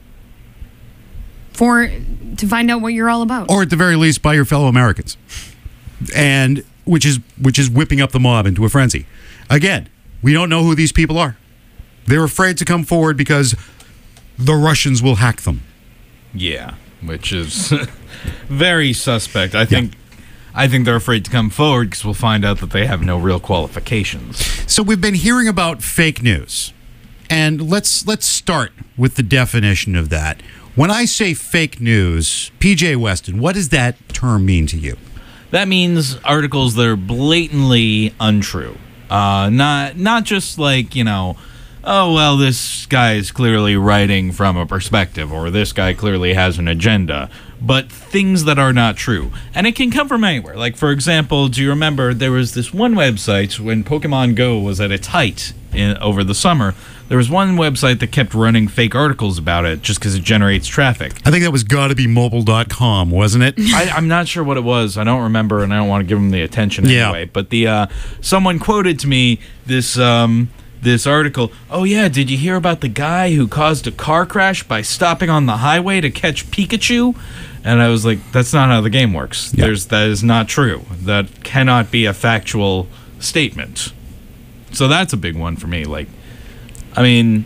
to find out what you're all about. Or at the very least by your fellow Americans. And which is whipping up the mob into a frenzy. Again, we don't know who these people are. They're afraid to come forward because the Russians will hack them. Yeah, which is very suspect. I think they're afraid to come forward because we'll find out that they have no real qualifications. So we've been hearing about fake news. And let's start with the definition of that. When I say fake news, PJ Weston, what does that term mean to you? That means articles that are blatantly untrue. Not just like, oh, well, this guy is clearly writing from a perspective, or this guy clearly has an agenda, but things that are not true. And it can come from anywhere. Like, for example, do you remember there was this one website when Pokemon Go was at its height over the summer? There was one website that kept running fake articles about it just because it generates traffic. I think that was GottaBeMobile.com, wasn't it? I'm not sure what it was. I don't remember, and I don't want to give them the attention anyway. But someone quoted to me this article. Oh yeah, did you hear about the guy who caused a car crash by stopping on the highway to catch Pikachu? And I was like, that's not how the game works. Yeah. That is not true. That cannot be a factual statement. So that's a big one for me. And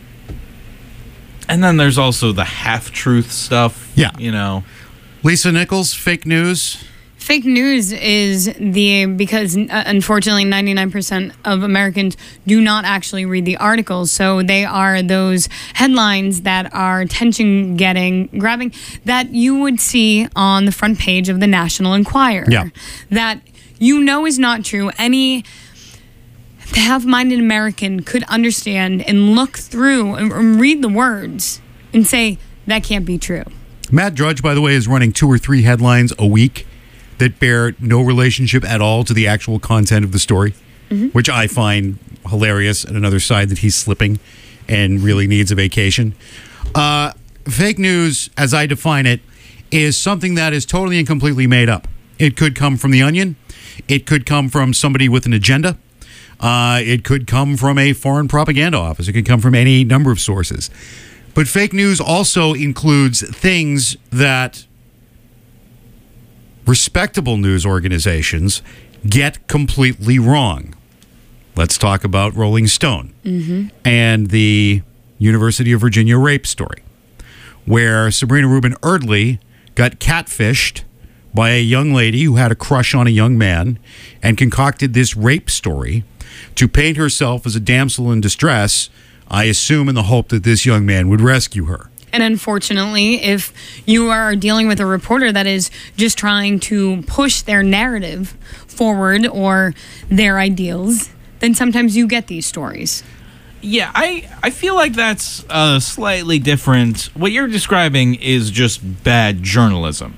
then there's also the half-truth stuff. Yeah. Lisa Nichols, fake news. Fake news is because unfortunately 99% of Americans do not actually read the articles. So they are those headlines that are grabbing that you would see on the front page of the National Enquirer. Yeah. That is not true. Any half-minded American could understand and look through and read the words and say, that can't be true. Matt Drudge, by the way, is running 2 or 3 headlines a week that bear no relationship at all to the actual content of the story, which I find hilarious, and another side that he's slipping and really needs a vacation. Fake news, as I define it, is something that is totally and completely made up. It could come from The Onion. It could come from somebody with an agenda. It could come from a foreign propaganda office. It could come from any number of sources. But fake news also includes things that respectable news organizations get completely wrong. Let's talk about Rolling Stone and the University of Virginia rape story, where Sabrina Rubin Erdely got catfished by a young lady who had a crush on a young man and concocted this rape story to paint herself as a damsel in distress, I assume in the hope that this young man would rescue her. And unfortunately, if you are dealing with a reporter that is just trying to push their narrative forward or their ideals, then sometimes you get these stories. Yeah, I feel like that's slightly different. What you're describing is just bad journalism.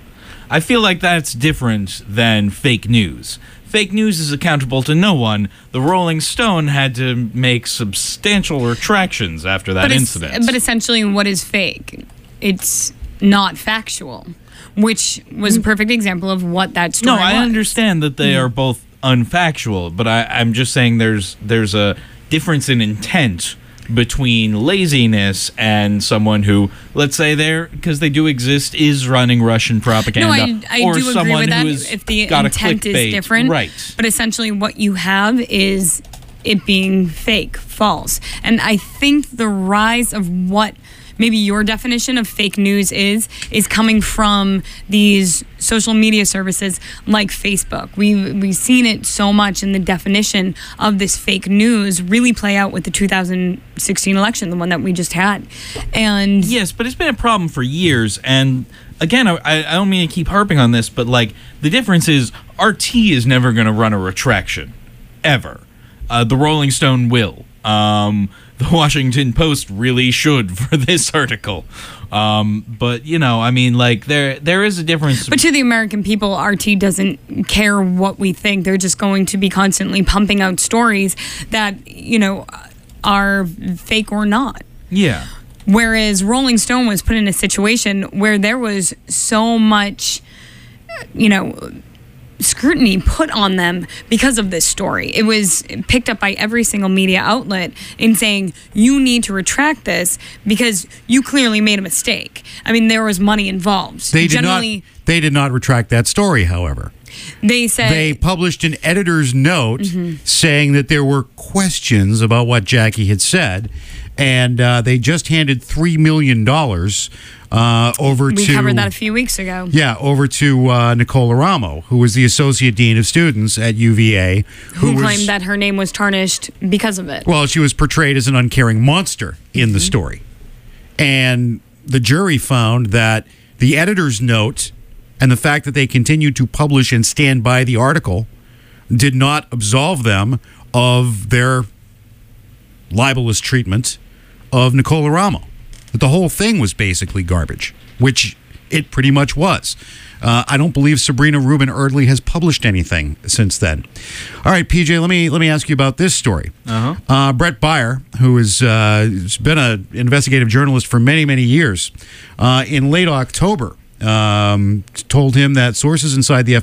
I feel like that's different than fake news. Fake news is accountable to no one. The Rolling Stone had to make substantial retractions after that incident. But essentially, what is fake? It's not factual, which was a perfect example of what that story was. No, I understand that they are both unfactual, but I'm just saying there's a difference in intent between laziness and someone who, let's say because they do exist, is running Russian propaganda. No, I or do agree someone with that who has if the got intent a is clickbait. different. Right. But essentially what you have is it being fake, false. And I think the rise of what maybe your definition of fake news is coming from these social media services like Facebook. We've seen it so much in the definition of this fake news really play out with the 2016 election, the one that we just had. And yes, but it's been a problem for years. And again, I don't mean to keep harping on this, but like the difference is RT is never going to run a retraction, ever. The Rolling Stone will. The Washington Post really should for this article. But, I mean, like, there is a difference. But to the American people, RT doesn't care what we think. They're just going to be constantly pumping out stories that, are fake or not. Yeah. Whereas Rolling Stone was put in a situation where there was so much, scrutiny put on them because of this story. It was picked up by every single media outlet in saying, you need to retract this because you clearly made a mistake. I mean, there was money involved. They did not retract that story, however. They said they published an editor's note saying that there were questions about what Jackie had said, and they just handed $3 million over to... We covered that a few weeks ago. Yeah, over to Nicola Ramo, who was the Associate Dean of Students at UVA. Who claimed that her name was tarnished because of it. Well, she was portrayed as an uncaring monster in the story. And the jury found that the editor's note and the fact that they continued to publish and stand by the article did not absolve them of their libelous treatment of Nicola Ramo. That the whole thing was basically garbage, which it pretty much was. I don't believe Sabrina Rubin Erdely has published anything since then. All right, PJ, let me ask you about this story. Brett Baier, who has been an investigative journalist for many, many years, in late October, told him that sources inside the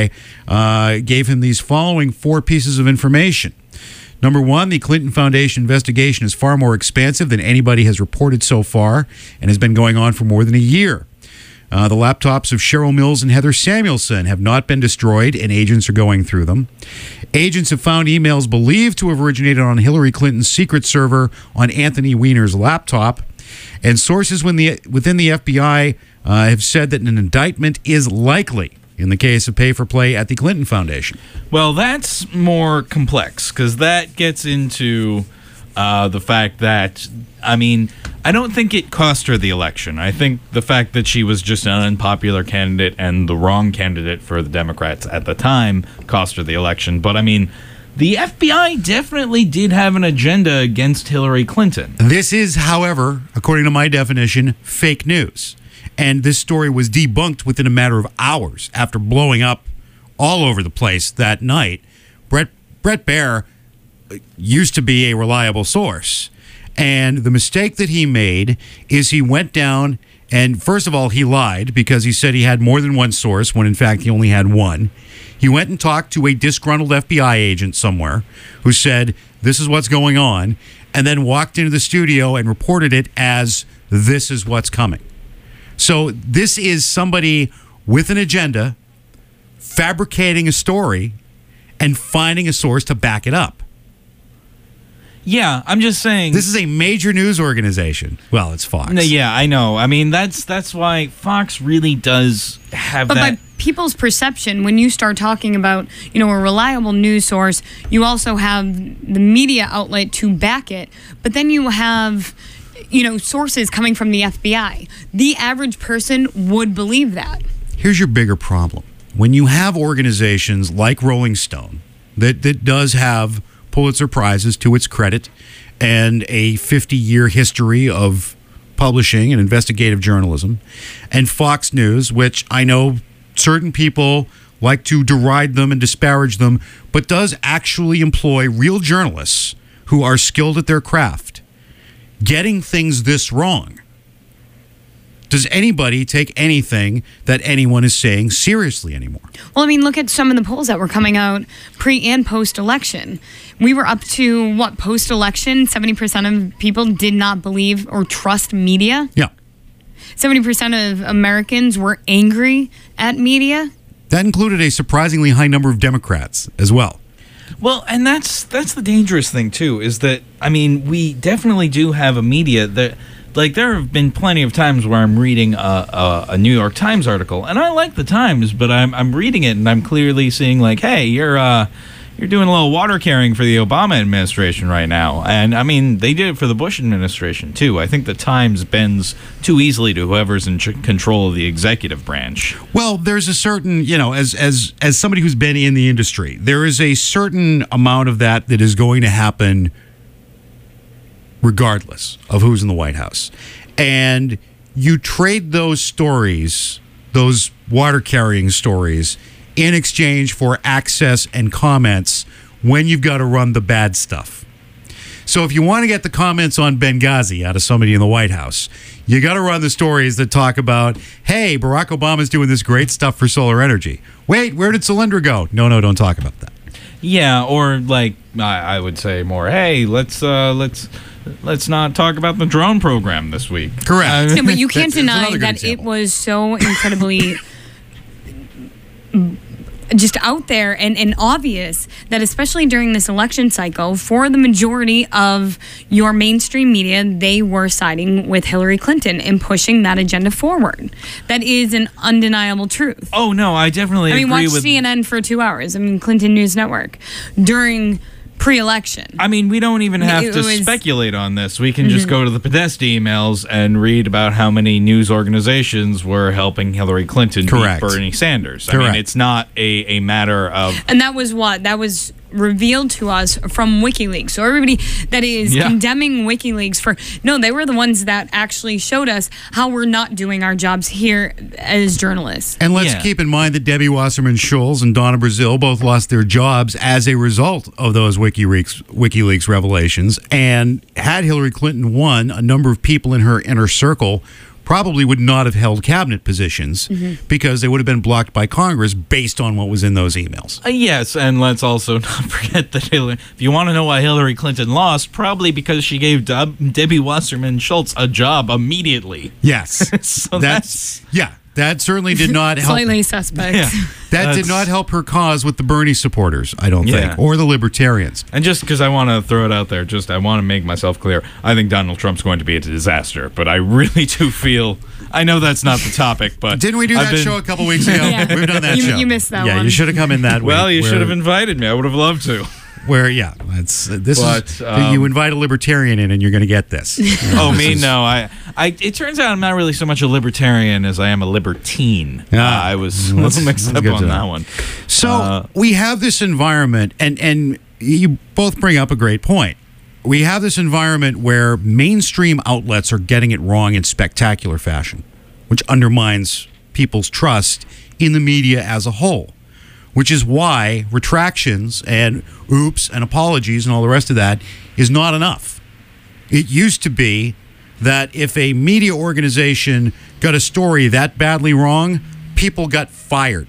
FBI gave him these following 4 pieces of information. Number 1, the Clinton Foundation investigation is far more expansive than anybody has reported so far and has been going on for more than a year. The laptops of Cheryl Mills and Heather Samuelson have not been destroyed, and agents are going through them. Agents have found emails believed to have originated on Hillary Clinton's secret server on Anthony Weiner's laptop. And sources within the FBI have said that an indictment is likely in the case of pay-for-play at the Clinton Foundation. Well, that's more complex because that gets into the fact that, I mean, I don't think it cost her the election. I think the fact that she was just an unpopular candidate and the wrong candidate for the Democrats at the time cost her the election. But, I mean, the FBI definitely did have an agenda against Hillary Clinton. This is, however, according to my definition, fake news. And this story was debunked within a matter of hours after blowing up all over the place that night. Brett Baier used to be a reliable source. And the mistake that he made is he went down and, first of all, he lied because he said he had more than one source when, in fact, he only had one. He went and talked to a disgruntled FBI agent somewhere who said, this is what's going on, and then walked into the studio and reported it as, this is what's coming. So this is somebody with an agenda fabricating a story and finding a source to back it up. Yeah, I'm just saying. This is a major news organization. Well, it's Fox. No, yeah, I know. I mean, that's why Fox really does have but that. by people's perception, when you start talking about, a reliable news source, you also have the media outlet to back it. But then you have, sources coming from the FBI. The average person would believe that. Here's your bigger problem. When you have organizations like Rolling Stone that does have Pulitzer Prizes to its credit and a 50-year history of publishing and investigative journalism, and Fox News, which I know certain people like to deride them and disparage them, but does actually employ real journalists who are skilled at their craft, getting things this wrong. Does anybody take anything that anyone is saying seriously anymore? Well, I mean, look at some of the polls that were coming out pre and post election. We were up to what, post election? 70% of people did not believe or trust media. Yeah. 70% of Americans were angry at media. That included a surprisingly high number of Democrats as well. Well, and that's the dangerous thing too, is that, I mean, we definitely do have a media that, like, there have been plenty of times where I'm reading a New York Times article, and I like the Times, but I'm reading it and I'm clearly seeing, like, hey, you're doing a little water carrying for the Obama administration right now. And, I mean, they did it for the Bush administration, too. I think the Times bends too easily to whoever's in control of the executive branch. Well, there's a certain, as somebody who's been in the industry, there is a certain amount of that is going to happen regardless of who's in the White House. And you trade those stories, those water-carrying stories, in exchange for access and comments when you've got to run the bad stuff. So if you want to get the comments on Benghazi out of somebody in the White House, you got to run the stories that talk about, hey, Barack Obama's doing this great stuff for solar energy. Wait, where did Solyndra go? No, don't talk about that. Yeah, or like I would say more, hey, let's not talk about the drone program this week. Correct. No, but you can't That's another deny good that example. it was so incredibly just out there and obvious that, especially during this election cycle, for the majority of your mainstream media, they were siding with Hillary Clinton and pushing that agenda forward. That is an undeniable truth. Oh, no, I definitely I mean, agree watch with... CNN for 2 hours. I mean, Clinton News Network during pre-election. I mean, we don't even have It to was- speculate on this. We can just go to the Podesta emails and read about how many news organizations were helping Hillary Clinton Correct. beat Bernie Sanders. I Correct. mean, it's not a matter of... And that was what? That was revealed to us from WikiLeaks. So everybody that is Yeah. condemning WikiLeaks for... No, they were the ones that actually showed us how we're not doing our jobs here as journalists. And let's Yeah. keep in mind that Debbie Wasserman Schultz and Donna Brazile both lost their jobs as a result of those WikiLeaks revelations. And had Hillary Clinton won, a number of people in her inner circle probably would not have held cabinet positions because they would have been blocked by Congress based on what was in those emails. Yes, and let's also not forget that if you want to know why Hillary Clinton lost, probably because she gave Debbie Wasserman Schultz a job immediately. Yes. So That certainly did not help. Slightly suspect. Yeah. That did That's- not help her cause with the Bernie supporters, I don't Yeah. think, or the libertarians. And just because I want to throw it out there, I want to make myself clear. I think Donald Trump's going to be a disaster, but I really do feel... I know that's not the topic, but... Didn't we do I've that been- show a couple weeks ago? Yeah. We've done that You- show. you missed that Yeah, one. you should have come in that week. Well, you where- should have invited me. I would have loved to. Where, yeah, it's this But, is you invite a libertarian in, and you're going to get this. Oh, me? No. I. It turns out I'm not really so much a libertarian as I am a libertine. Ah, I was a that's- little mixed that's up good to on know. that one. So we have this environment, and you both bring up a great point. We have this environment where mainstream outlets are getting it wrong in spectacular fashion, which undermines people's trust in the media as a whole, which is why retractions and oops and apologies and all the rest of that is not enough. It used to be that if a media organization got a story that badly wrong, people got fired.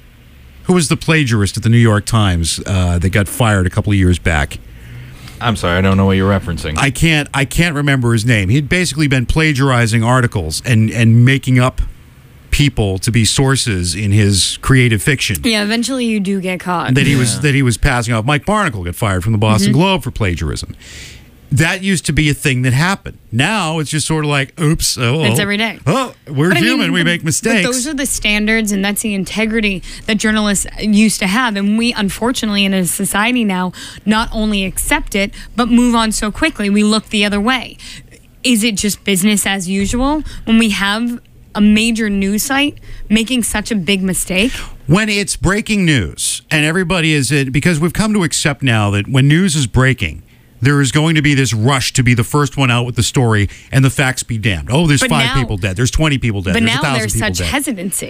Who was the plagiarist at the New York Times that got fired a couple of years back? I'm sorry, I don't know what you're referencing. I can't remember his name. He'd basically been plagiarizing articles and making up people to be sources in his creative fiction Yeah, eventually you do get caught. that he was passing off. Mike Barnacle got fired from the Boston Globe for plagiarism. That used to be a thing that happened. Now it's just sort of like, oops, It's every day. Oh, we're But I mean, human. We make mistakes. But those are the standards, and that's the integrity that journalists used to have. And we, unfortunately, in a society now, not only accept it, but move on so quickly. We look the other way. Is it just business as usual when we have a major news site making such a big mistake? When it's breaking news, and everybody is it because we've come to accept now that when news is breaking, there is going to be this rush to be the first one out with the story, and the facts be damned. Oh, there's But 5 now- people dead. There's 20 people dead. But There's now 1,000 there's people such dead. hesitancy.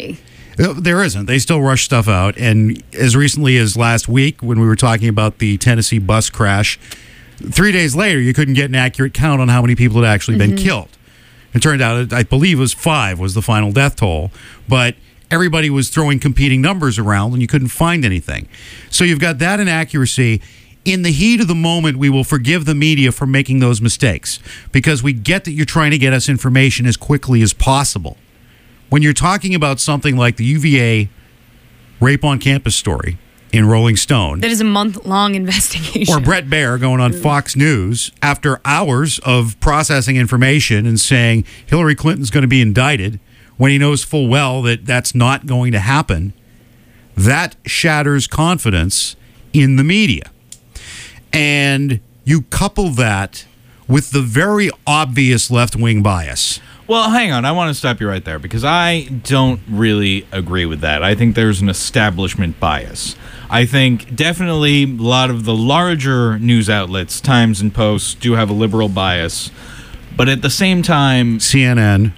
There isn't. They still rush stuff out. And as recently as last week, when we were talking about the Tennessee bus crash, 3 days later, you couldn't get an accurate count on how many people had actually been killed. It turned out, I believe it was 5 was the final death toll. But everybody was throwing competing numbers around, and you couldn't find anything. So you've got that inaccuracy. In the heat of the moment, we will forgive the media for making those mistakes because we get that you're trying to get us information as quickly as possible. When you're talking about something like the UVA rape on campus story in Rolling Stone, That is a month-long investigation. or Brett Baer going on Fox News after hours of processing information and saying Hillary Clinton's going to be indicted when he knows full well that that's not going to happen, that shatters confidence in the media. And you couple that with the very obvious left-wing bias. Well, hang on. I want to stop you right there because I don't really agree with that. I think there's an establishment bias. I think definitely a lot of the larger news outlets, Times and Post, do have a liberal bias. But at the same time, CNN.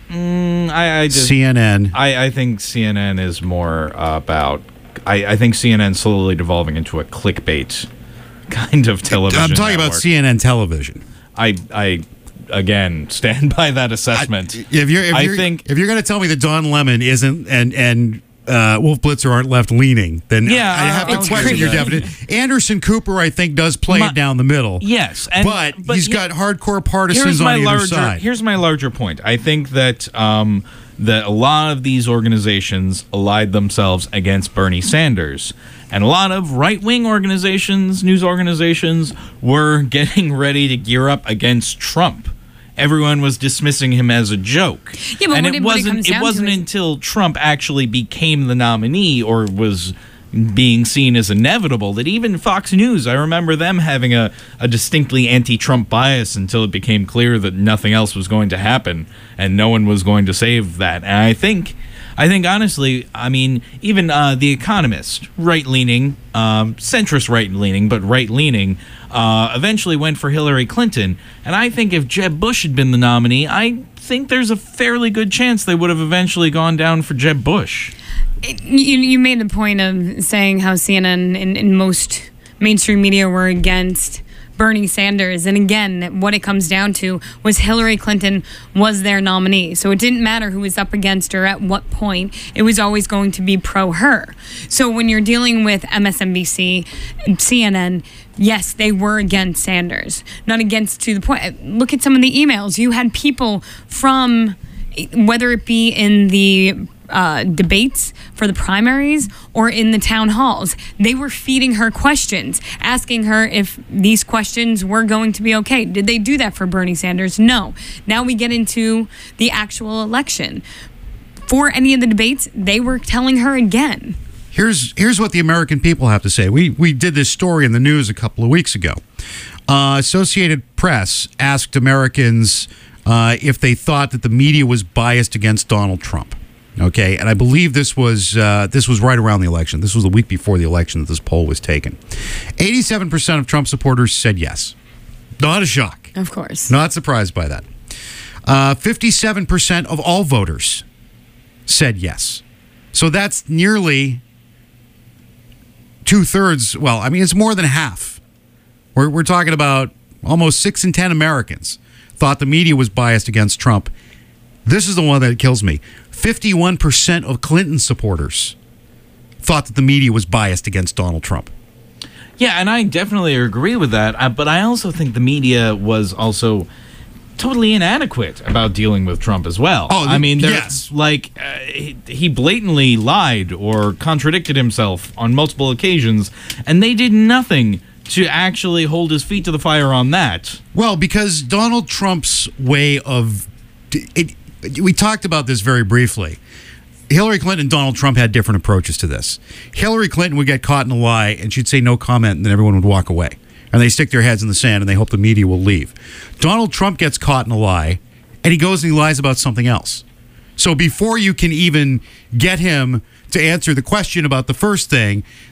CNN. I think CNN is more about... I think CNN's slowly devolving into a clickbait kind of television I'm talking about network. CNN television. I again stand by that assessment. If you're going to tell me that Don Lemon isn't and Wolf Blitzer aren't left leaning, then Yeah, I have I'll to question agree your with that. definition. Anderson Cooper, I think, does play it down the middle. Yes, but he's got hardcore partisans here's on my either larger, side. Here's my larger point. I think that that a lot of these organizations allied themselves against Bernie Sanders. And a lot of right-wing organizations, news organizations, were getting ready to gear up against Trump. Everyone was dismissing him as a joke. Yeah, but and what it it wasn't comes down it wasn't to is- until Trump actually became the nominee or was being seen as inevitable that even Fox News, I remember them having a distinctly anti-Trump bias until it became clear that nothing else was going to happen and no one was going to save that. And I think honestly, I mean, even The Economist, right-leaning, centrist right-leaning, but right-leaning, eventually went for Hillary Clinton. And I think if Jeb Bush had been the nominee, I think there's a fairly good chance they would have eventually gone down for Jeb Bush. You made the point of saying how CNN and most mainstream media were against Bernie Sanders. And again, what it comes down to was Hillary Clinton was their nominee. So it didn't matter who was up against her at what point. It was always going to be pro her. So when you're dealing with MSNBC, CNN, yes, they were against Sanders. Not against to the point. Look at some of the emails. You had people from, whether it be in the debates for the primaries or in the town halls, they were feeding her questions, asking her if these questions were going to be okay. Did they do that for Bernie Sanders? No. Now we get into the actual election. For any of the debates, they were telling her again. Here's what the American people have to say. We did this story in the news a couple of weeks ago. Associated Press asked Americans if they thought that the media was biased against Donald Trump. Okay, and I believe this was right around the election. This was the week before the election that this poll was taken. 87% of Trump supporters said yes. Not a shock. Of course. Not surprised by that. 57% of all voters said yes. So that's nearly 2/3. Well, I mean, it's more than half. We're talking about almost 6 in 10 Americans thought the media was biased against Trump. This is the one that kills me. 51% of Clinton supporters thought that the media was biased against Donald Trump. Yeah, and I definitely agree with that. But I also think the media was also totally inadequate about dealing with Trump as well. Oh, I mean, yes. like he blatantly lied or contradicted himself on multiple occasions, and they did nothing to actually hold his feet to the fire on that. Well, because Donald Trump's way of... we talked about this very briefly. Hillary Clinton and Donald Trump had different approaches to this. Hillary Clinton would get caught in a lie, and she'd say no comment, and then everyone would walk away. And they stick their heads in the sand, and they hope the media will leave. Donald Trump gets caught in a lie, and he goes and he lies about something else. So before you can even get him to answer the question about the first thing,